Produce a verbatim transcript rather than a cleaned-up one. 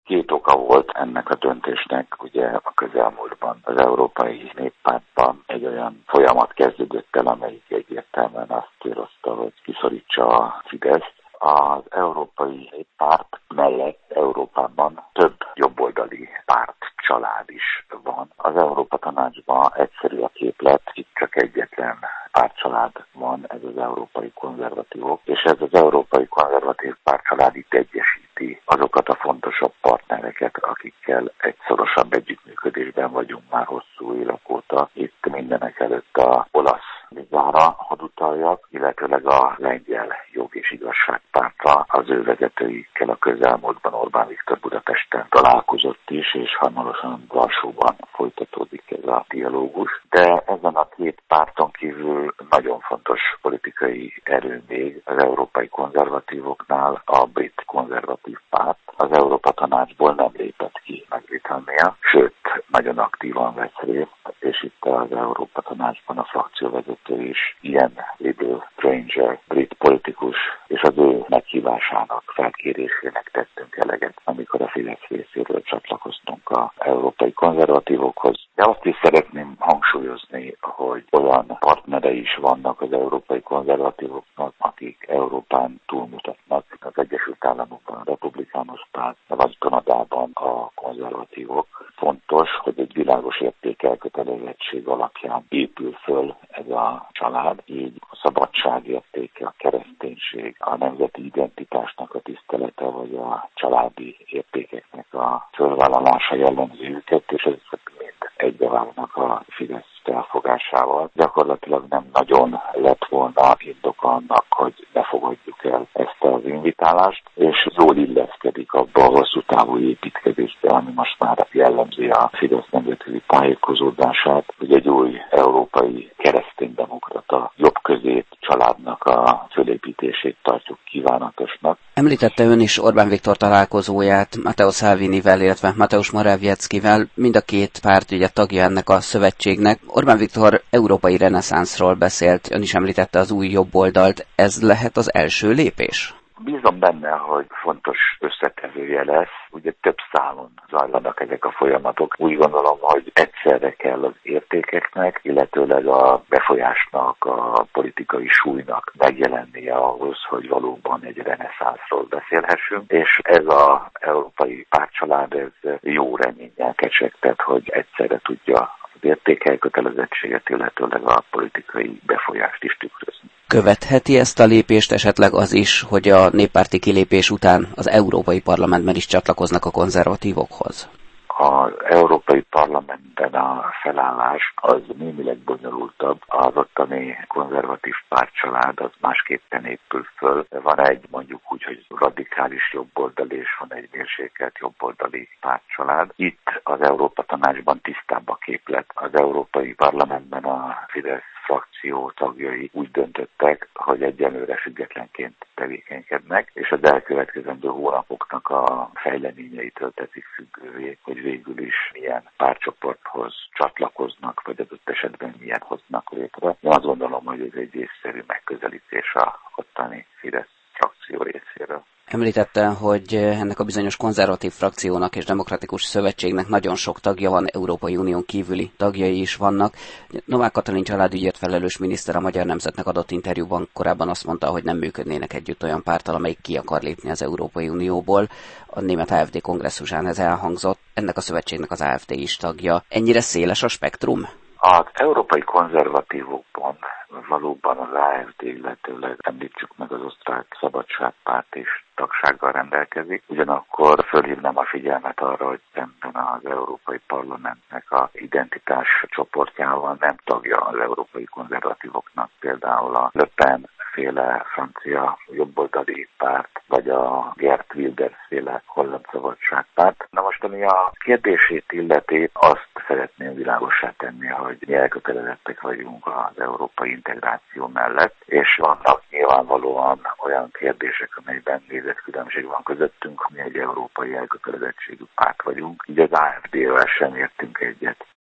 Két oka volt ennek a döntésnek. Ugye a közelmúltban az Európai Néppártban egy olyan folyamat kezdődött el, amelyik egyértelműen azt célozta, hogy kiszorítsa a Fideszt. Az Európai Néppárt mellett Európában több jobboldali pártcsalád is van. Az Európa Tanácsban egyszerű a képlet, itt csak egyetlen pártcsalád van, ez az Európai Konzervatívok, és ez az Európai Konzervatív pártcsalád itt egyesíti azokat a fontosabb partnereket, akikkel egy szorosabb együttműködésben vagyunk már hosszú évek óta. Itt mindenek előtt a olasz Ligára hadd utaljak, illetőleg a lengyel jog és igazságpártra, az ő vezetőikkel a közelmúltban Orbán Viktor Budapesten találkozott is, és hamarosan Varsóban folytatódik ez a dialógus. De ezen a két párton kívül nagyon fontos politikai erő még az európai konzervatívoknál a brit konzervatív párt. Az Európa Tanácsból nem lépett ki Nagy-Britannia, sőt, nagyon aktívan vesz részt, és itt az Európa Tanácsban a frakcióvezető is ilyen Libel Granger, brit politikus, és az ő meghívásának, felkérésének tettünk eleget, amikor a Fidesz részéről csatlakoztunk az európai konzervatívokhoz. De azt is szeretném hangsúlyozni, hogy olyan partnerei is vannak az európai konzervatívoknak, akik Európán túlmutatnak. Az Egyesült Államokban a republikánus párt, vagy Kanadában a konzervatívok. Fontos, hogy egy világos értékelkötelezettség alapján épül föl ez a család, így a szabadság értéke, a kereszténység, a nemzeti identitásnak a tisztelete, vagy a családi értékeknek a fölvállalása jellemzi őket, és ezek mind egybeválnak a Fidesz felfogásával. Gyakorlatilag nem nagyon lett volna indok annak, hogy ne fogadjuk el ezt az invitálást, és jól illeszkedik abba a hosszú távú építkezésbe, ami most már jellemzi a Fidesz nemzetközi tájékozódását, hogy egy új európai kereszténydemokrata jobbközép családnak a fölépítését tartjuk kívánatosnak. Említette ön is Orbán Viktor találkozóját Matteo Salvinivel, illetve Mateusz Morawieckivel, mind a két párt ugye tagja ennek a szövetségnek. Orbán Viktor európai reneszánszról beszélt, ön is említette az új jobboldalt. Ez lehet az első lépés? Bízom benne, hogy fontos összetevője lesz. Ugye több szálon zajlanak ezek a folyamatok. Úgy gondolom, hogy egyszerre kell az értékeknek, illetőleg a befolyásnak, a politikai súlynak megjelennie ahhoz, hogy valóban egy reneszánszról beszélhessünk. És ez az európai pártcsalád ez jó reménnyel kecsegtet, hogy egyszerre tudja az értékelkötelezettséget, illetőleg a politikai befolyást is tükrözni. Követheti ezt a lépést esetleg az is, hogy a néppárti kilépés után az Európai Parlamentben is csatlakoznak a konzervatívokhoz? Az Európai Parlamentben a felállás az némileg bonyolultabb. Az ottani konzervatív pártcsalád az másképpen épül föl. Van egy mondjuk úgy, hogy radikális jobboldali, és van egy mérsékelt jobboldali pártcsalád. Itt az Európa Tanácsban tisztább a képlet. Az Európai Parlamentben a Fidesz frakció tagjai úgy döntöttek, hogy egyenlőre függetlenként tevékenykednek, és az elkövetkezendő hónapoknak a fejleményeitől teszik függővé, hogy végül is milyen pártcsoporthoz csatlakoznak, vagy adott esetben milyen hoznak létre. Én azt gondolom, hogy ez egy észszerű megközelítés a ottani Fidesz frakció részéről. Említette, hogy ennek a bizonyos konzervatív frakciónak és demokratikus szövetségnek nagyon sok tagja van, Európai Unión kívüli tagjai is vannak. Novák Katalin családügyért felelős miniszter a Magyar Nemzetnek adott interjúban korábban azt mondta, hogy nem működnének együtt olyan párttal, amelyik ki akar lépni az Európai Unióból. A német á ef dé kongresszusán ez elhangzott, ennek a szövetségnek az á ef dé is tagja. Ennyire széles a spektrum? Az európai konzervatívokban valóban az á ef dé, illetőleg említsük meg az osztrák szabadságpárt is tagsággal rendelkezik. Ugyanakkor fölhívnám a figyelmet arra, hogy szemben az Európai Parlamentnek a identitás csoportjával nem tagja az európai konzervatívoknak, például a Le Pen féle francia jobboldali párt, vagy a Geert Wilders féle holland szabadságpárt. Na most, ami a kérdését illeti, azt szeretném világossá tenni, hogy mi elkötelezettek vagyunk az európai integráció mellett, és vannak nyilvánvalóan olyan kérdések, amelyben nézetkülönbség van közöttünk, mi egy európai elkötelezettségű párt vagyunk, így az á ef dé-vel sem értünk egyet.